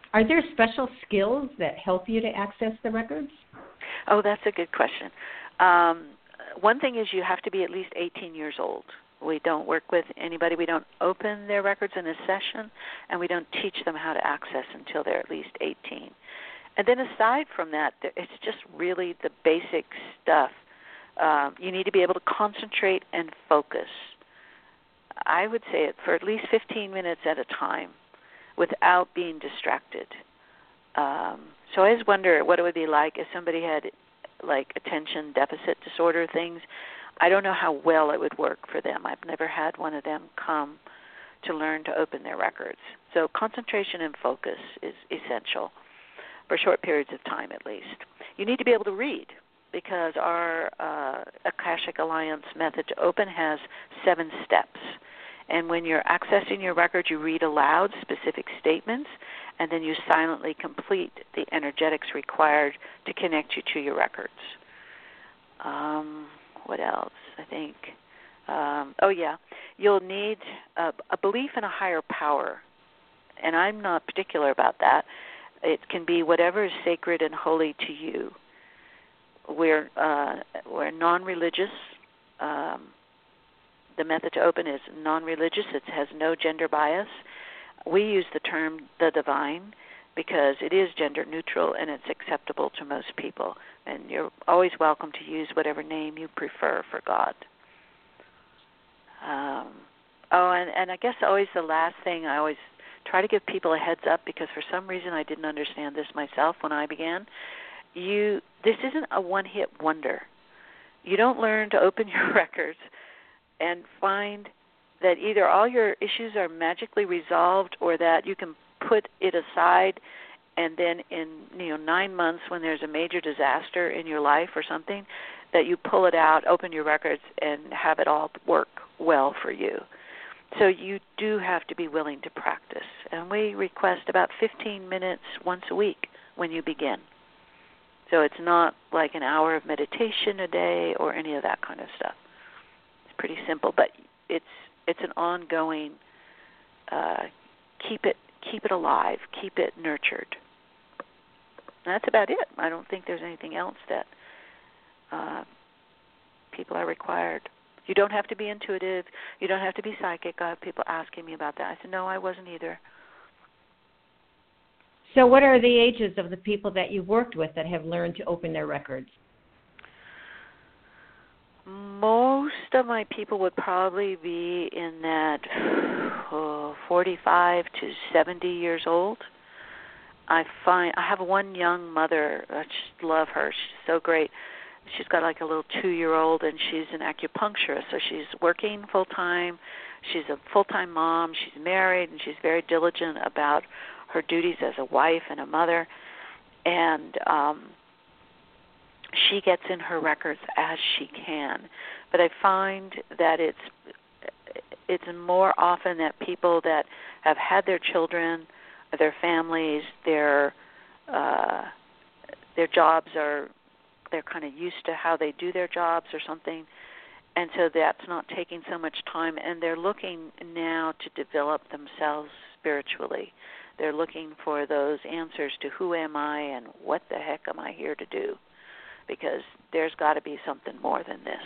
Are there special skills that help you to access the records? Oh, that's a good question. Um, one thing is you have to be at least eighteen years old. We don't work with anybody. We don't open their records in a session, and we don't teach them how to access until they're at least eighteen. And then aside from that, it's just really the basic stuff. Um, you need to be able to concentrate and focus. I would say it for at least fifteen minutes at a time without being distracted. Um, so I always wonder what it would be like if somebody had like attention deficit disorder things. I don't know how well it would work for them. I've never had one of them come to learn to open their records. So concentration and focus is essential for short periods of time at least. You need to be able to read because our uh, Akashic Alliance method to open has seven steps. And when you're accessing your records, you read aloud specific statements, and then you silently complete the energetics required to connect you to your records. Um, what else? I think, um, oh yeah, you'll need a, a belief in a higher power. And I'm not particular about that. It can be whatever is sacred and holy to you. We're, uh, we're non-religious. Um, The method to open is non-religious. It has no gender bias. We use the term the divine because it is gender neutral and it's acceptable to most people. And you're always welcome to use whatever name you prefer for God. Um, oh, and, and I guess always the last thing, I always try to give people a heads up because for some reason I didn't understand this myself when I began. You, this isn't a one-hit wonder. You don't learn to open your records and find that either all your issues are magically resolved or that you can put it aside and then in you know nine months when there's a major disaster in your life or something, that you pull it out, open your records, and have it all work well for you. So you do have to be willing to practice. And we request about fifteen minutes once a week when you begin. So it's not like an hour of meditation a day or any of that kind of stuff. Pretty simple, but it's it's an ongoing uh, keep it keep it alive, keep it nurtured. And that's about it. I don't think there's anything else that uh, people are required. You don't have to be intuitive. You don't have to be psychic. I have people asking me about that. I said, no, I wasn't either. So what are the ages of the people that you've worked with that have learned to open their records? Most of my people would probably be in that oh, forty-five to seventy years old. I find I have one young mother. I just love her. She's so great. She's got like a little two-year-old, and she's an acupuncturist, so she's working full-time. She's a full-time mom. She's married, and she's very diligent about her duties as a wife and a mother. And um, she gets in her records as she can. But I find that it's it's more often that people that have had their children, their families, their uh, their jobs are, they're kind of used to how they do their jobs or something, and so that's not taking so much time, and they're looking now to develop themselves spiritually. They're looking for those answers to who am I and what the heck am I here to do, because there's got to be something more than this.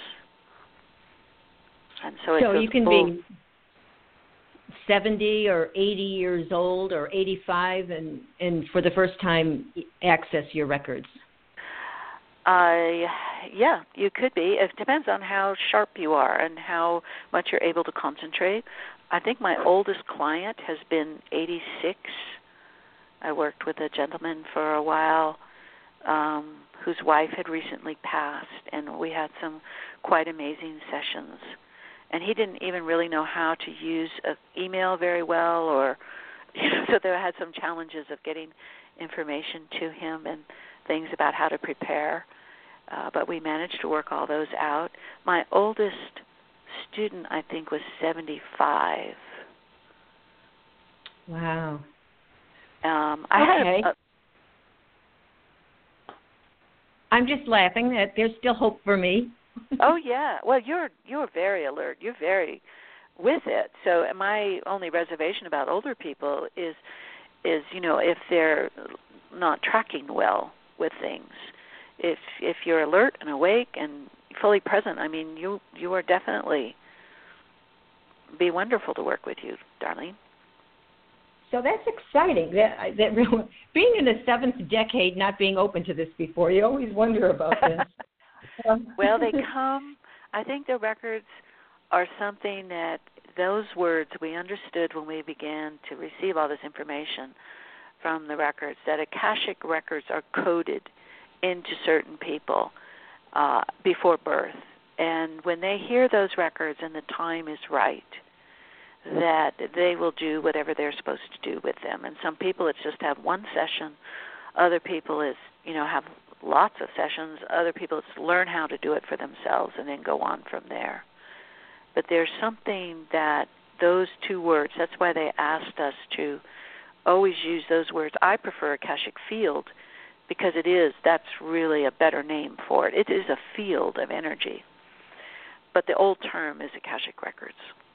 And so it's so you can full, be seventy or eighty years old or eighty-five and, and for the first time access your records. Uh, yeah, you could be. It depends on how sharp you are and how much you're able to concentrate. I think my oldest client has been eighty-six. I worked with a gentleman for a while um, whose wife had recently passed, and we had some quite amazing sessions. And he didn't even really know how to use an email very well, or you know, so there had some challenges of getting information to him and things about how to prepare. Uh, but we managed to work all those out. My oldest student, I think, was seventy-five. Wow. Um, I okay. had a, I'm just laughing that there's still hope for me. Oh yeah. Well, you're you're very alert. You're very with it. So my only reservation about older people is is, you know, if they're not tracking well with things. If if you're alert and awake and fully present, I mean, you you are definitely be wonderful to work with you, Darlene. So that's exciting. That that really, being in the seventh decade, not being open to this before, you always wonder about this. um. Well, they come. I think the records are something that those words we understood when we began to receive all this information from the records, that Akashic records are coded into certain people uh, before birth. And when they hear those records and the time is right, that they will do whatever they're supposed to do with them. And some people it's just have one session. Other people is, you know, have lots of sessions. Other people it's learn how to do it for themselves and then go on from there. But there's something that those two words, that's why they asked us to always use those words. I prefer Akashic field because it is, that's really a better name for it. It is a field of energy. But the old term is Akashic records.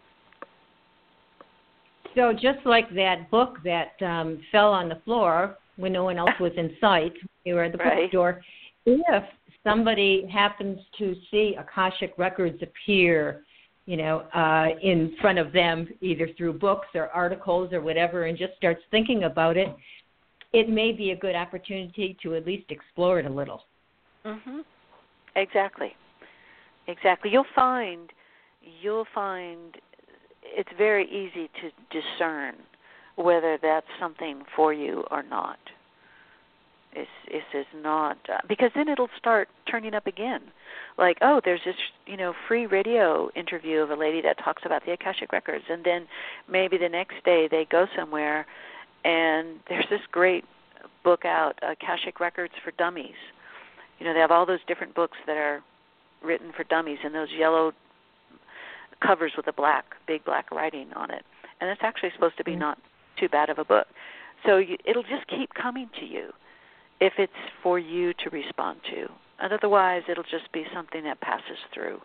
So just like that book that um, fell on the floor when no one else was in sight, you were at the right. bookstore, if somebody happens to see Akashic records appear, you know, uh, in front of them, either through books or articles or whatever, and just starts thinking about it, it may be a good opportunity to at least explore it a little. Mhm. Exactly. Exactly. You'll find, you'll find it's very easy to discern whether that's something for you or not. It's, it's is not, uh, because then it'll start turning up again. Like, oh, there's this, you know, free radio interview of a lady that talks about the Akashic records, and then maybe the next day they go somewhere, and there's this great book out, Akashic Records for Dummies. You know, they have all those different books that are written for dummies, and those yellow covers with the black, big black writing on it. And it's actually supposed to be not too bad of a book. So you, it'll just keep coming to you if it's for you to respond to. And otherwise, it'll just be something that passes through.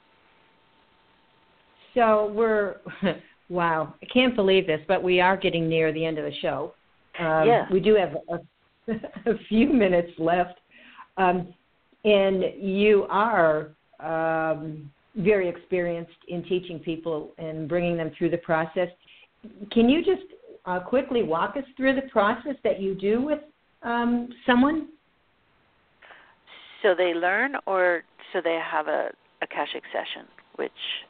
So we're, wow, I can't believe this, but we are getting near the end of the show. Um, yeah. We do have a, a few minutes left. Um, and you are um, very experienced in teaching people and bringing them through the process. Can you just uh, quickly walk us through the process that you do with um, someone? So they learn, or so they have a Akashic session, which...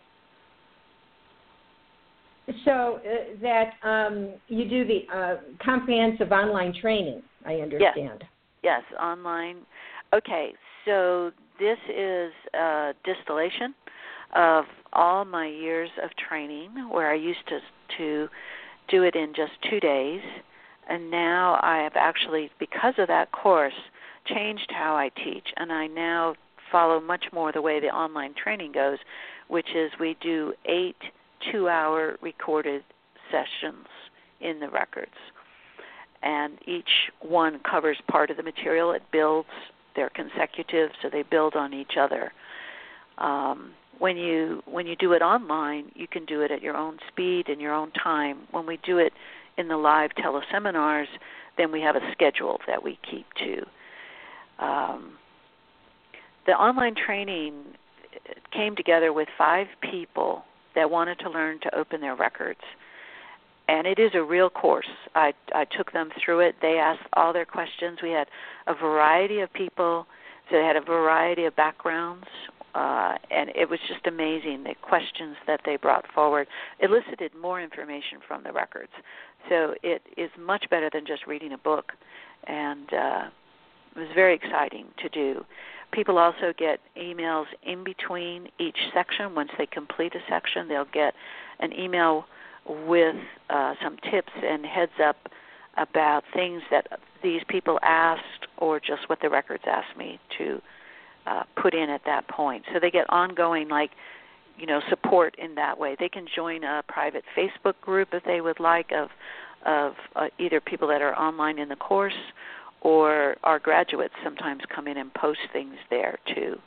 So uh, that um, you do the uh, comprehensive online training, I understand. Yes, yes, online. Okay, so this is a distillation of all my years of training, where I used to to do it in just two days, and now I have actually, because of that course, changed how I teach, and I now follow much more the way the online training goes, which is we do eight two-hour recorded sessions in the records, and each one covers part of the material. It builds. They're consecutive, so they build on each other. Um, when you when you do it online, you can do it at your own speed and your own time. When we do it in the live teleseminars, then we have a schedule that we keep to. Um, the online training came together with five people that wanted to learn to open their records. And it is a real course. I, I took them through it. They asked all their questions. We had a variety of people. So they had a variety of backgrounds. Uh, and it was just amazing, the questions that they brought forward elicited more information from the records. So it is much better than just reading a book. And uh, it was very exciting to do. People also get emails in between each section. Once they complete a section, they'll get an email with uh, some tips and heads up about things that these people asked or just what the records asked me to uh, put in at that point. So they get ongoing, like, you know, support in that way. They can join a private Facebook group if they would like of, of uh, either people that are online in the course, or our graduates sometimes come in and post things there too.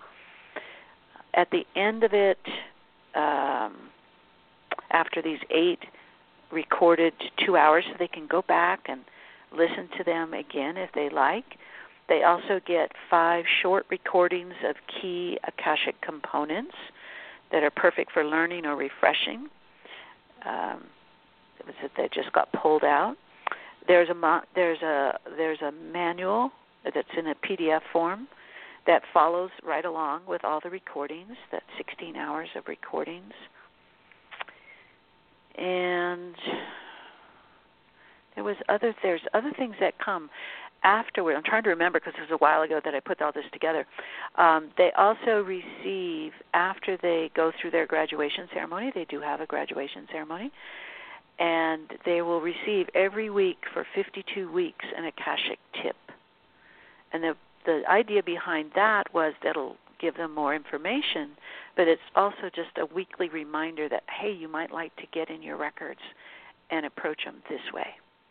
At the end of it, um, after these eight recorded two hours, so they can go back and listen to them again if they like. They also get five short recordings of key Akashic components that are perfect for learning or refreshing. Um, that just got pulled out. There's a there's a there's a manual that's in a P D F form that follows right along with all the recordings. That's sixteen hours of recordings. And there was other there's other things that come afterward. I'm trying to remember because it was a while ago that I put all this together. Um, they also receive, after they go through their graduation ceremony, they do have a graduation ceremony, and they will receive every week for fifty-two weeks an Akashic tip. And the the idea behind that was that it'll give them more information, but it's also just a weekly reminder that, hey, you might like to get in your records and approach them this way.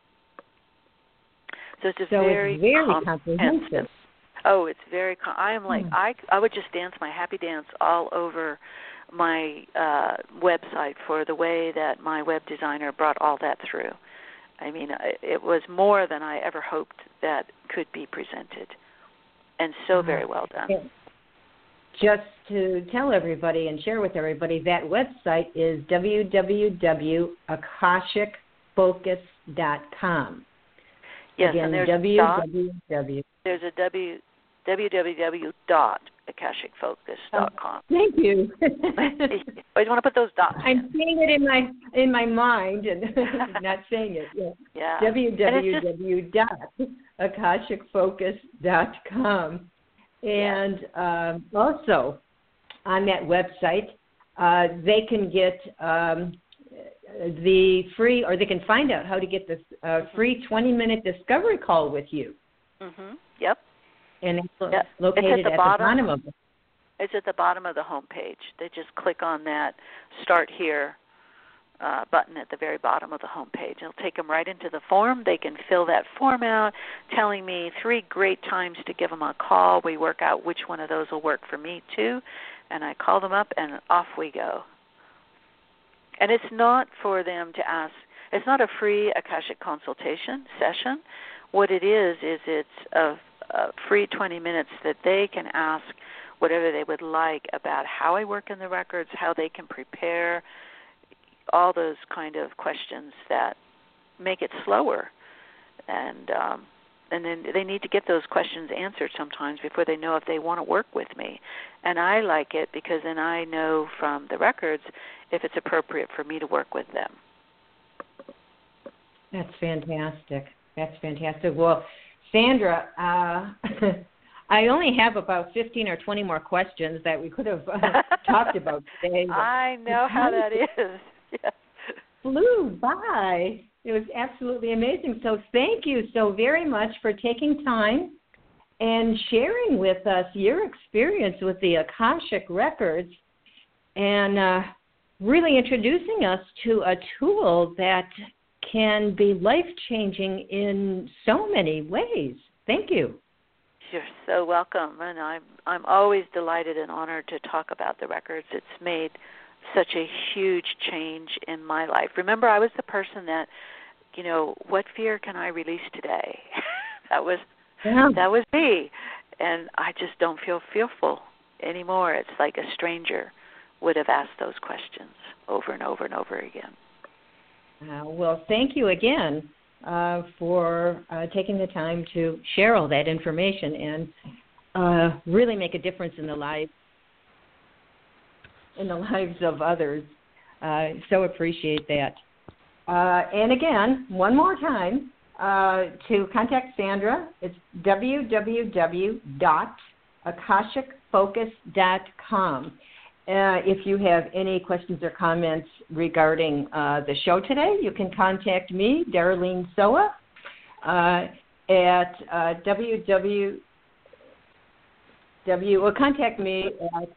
So it's a so very, it's very comprehensive. comprehensive. Oh, it's very. Com- I am like mm. I. I would just dance my happy dance all over my uh, website for the way that my web designer brought all that through. I mean, it was more than I ever hoped that could be presented, and so very well done. Yeah. Just to tell everybody and share with everybody, that website is w w w dot akashic focus dot com. Yes, Again, and there's w w w. There's a w w w dot akashic focus dot com. Oh, thank you. Always want to put those dots. I'm in. seeing it in my in my mind and not saying it. Yeah. Yeah. w w w dot akashic focus dot com. And um, also on that website, uh, they can get um, the free, or they can find out how to get this uh, free twenty-minute discovery call with you. Mm-hmm. Yep. And it's yep. located it's at, the, at bottom, the bottom of it. It's at the bottom of the home page. They just click on that Start Here uh, button at the very bottom of the home page. It'll take them right into the form. They can fill that form out, telling me three great times to give them a call. We work out which one of those will work for me too, and I call them up, and off we go. And it's not for them to ask. It's not a free Akashic consultation session. What it is is it's a, a free twenty minutes that they can ask whatever they would like about how I work in the records, how they can prepare, all those kind of questions that make it slower. And um, and then they need to get those questions answered sometimes before they know if they want to work with me. And I like it because then I know from the records if it's appropriate for me to work with them. That's fantastic. That's fantastic. Well, Sandra, uh, I only have about fifteen or twenty more questions that we could have uh, talked about today. I know how that is. Yes. Flew by. It was absolutely amazing. So thank you so very much for taking time and sharing with us your experience with the Akashic Records and uh, really introducing us to a tool that can be life-changing in so many ways. Thank you. You're so welcome, and I'm I'm always delighted and honored to talk about the records. It's made such a huge change in my life. Remember, I was the person that, you know, what fear can I release today? that was yeah. that was me, and I just don't feel fearful anymore. It's like a stranger would have asked those questions over and over and over again. Uh, well, thank you again uh, for uh, taking the time to share all that information and uh, really make a difference in the lives in the lives of others. Uh, so appreciate that. Uh, and again, one more time, uh, to contact Sandra, it's w w w dot akashic focus dot com. Uh, if you have any questions or comments regarding uh, the show today, you can contact me, Darlene Soa, uh, at uh, www. Or contact me at.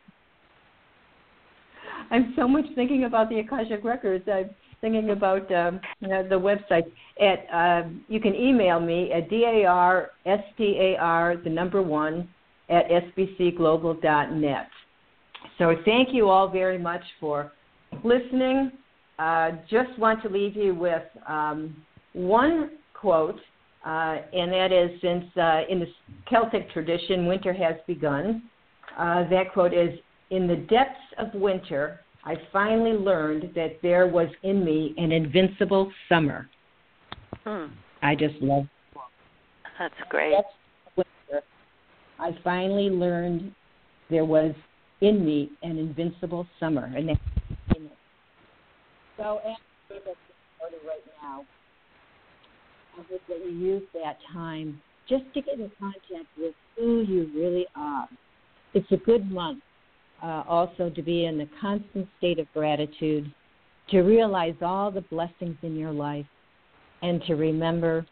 I'm so much thinking about the Akashic Records. I'm thinking about um, you know, the website. At um, you can email me at dar star the number one at s b c global dot net. So thank you all very much for listening. Uh, just want to leave you with um, one quote uh, and that is, since uh, in the Celtic tradition, winter has begun. Uh, that quote is, "In the depths of winter, I finally learned that there was in me an invincible summer." Hmm. I just love it. That's great. That's winter. I finally learned there was in me an invincible summer. And that's so as we right now, I hope that you use that time just to get in contact with who you really are. It's a good month uh, also to be in the constant state of gratitude, to realize all the blessings in your life, and to remember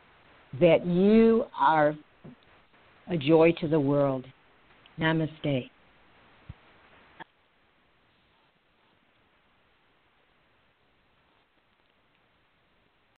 that you are a joy to the world. Namaste.